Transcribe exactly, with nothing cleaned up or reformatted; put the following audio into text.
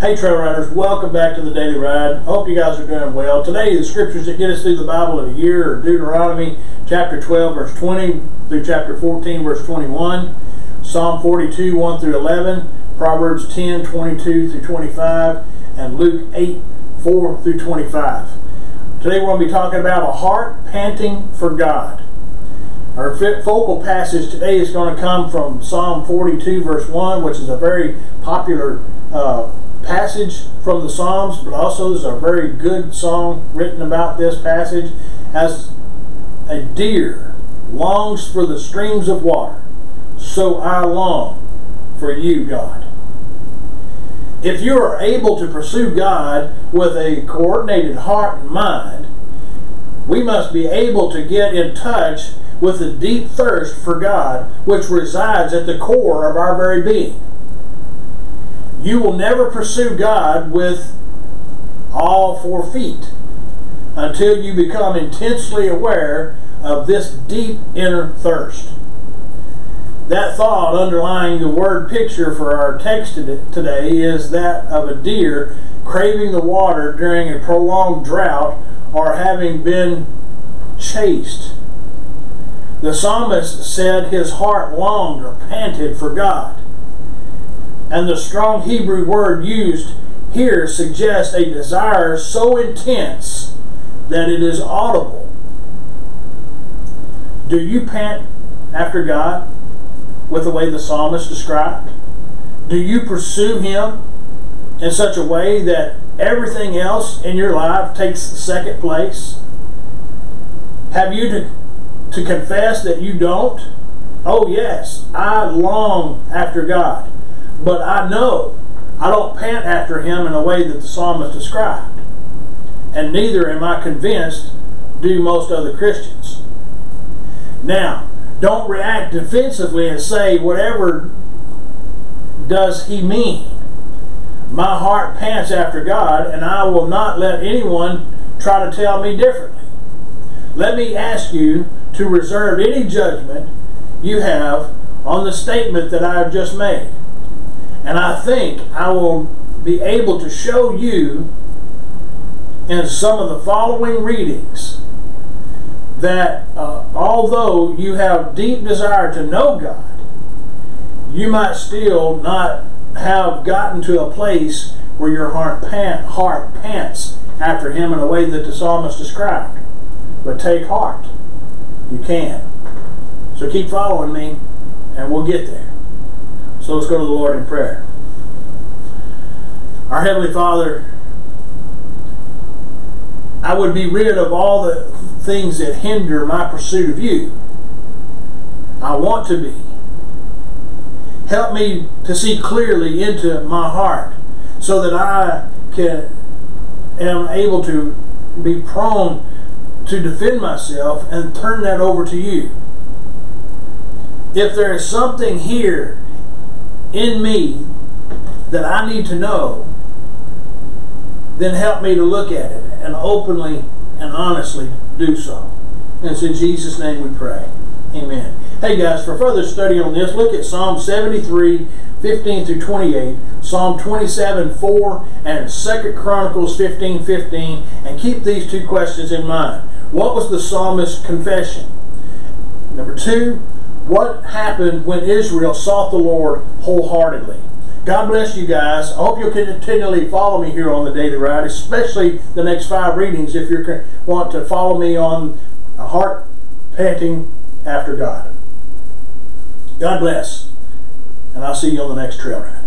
Hey Trail Riders, welcome back to the Daily Ride. Hope you guys are doing well. Today the scriptures that get us through the Bible in a year are Deuteronomy chapter twelve verse twenty through chapter fourteen verse twenty-one, Psalm forty-two one through eleven, Proverbs ten twenty-two through twenty-five, and Luke eight four through twenty-five. Today we're going to be talking about a heart panting for God. Our focal passage today is going to come from Psalm forty-two verse one, which is a very popular uh, passage from the Psalms, but also there's a very good song written about this passage. As a deer longs for the streams of water, so I long for you, God. If you are able to pursue God with a coordinated heart and mind, we must be able to get in touch with the deep thirst for God which resides at the core of our very being. You will never pursue God with all four feet until you become intensely aware of this deep inner thirst. That thought underlying the word picture for our text today is that of a deer craving the water during a prolonged drought or having been chased. The psalmist said his heart longed or panted for God. And the strong Hebrew word used here suggests a desire so intense that it is audible. Do you pant after God with the way the psalmist described? Do you pursue Him in such a way that everything else in your life takes second place? Have you to, to confess that you don't? Oh yes, I long after God. But I know I don't pant after Him in a way that the psalmist described. And neither am I convinced do most other Christians. Now, don't react defensively and say, whatever does he mean? My heart pants after God, and I will not let anyone try to tell me differently. Let me ask you to reserve any judgment you have on the statement that I have just made. And I think I will be able to show you in some of the following readings that uh, although you have deep desire to know God, you might still not have gotten to a place where your heart, pant, heart pants after Him in a way that the psalmist described. But take heart. You can. So keep following me and we'll get there. So let's go to the Lord in prayer. Our Heavenly Father, I would be rid of all the things that hinder my pursuit of you. I want to be. Help me to see clearly into my heart so that I can am able to be prone to defend myself and turn that over to you. If there is something here in me that I need to know, then help me to look at it and openly and honestly do so. And it's in Jesus' name we pray. Amen. Hey guys, for further study on this, look at Psalm seventy-three, fifteen through twenty-eight, Psalm twenty-seven, four, and Second Chronicles fifteen, fifteen, and keep these two questions in mind. What was the psalmist's confession? Number two, what happened when Israel sought the Lord wholeheartedly? God bless you guys. I hope you'll continually follow me here on the Daily Ride, especially the next five readings if you want to follow me on a heart panting after God. God bless, and I'll see you on the next trail ride.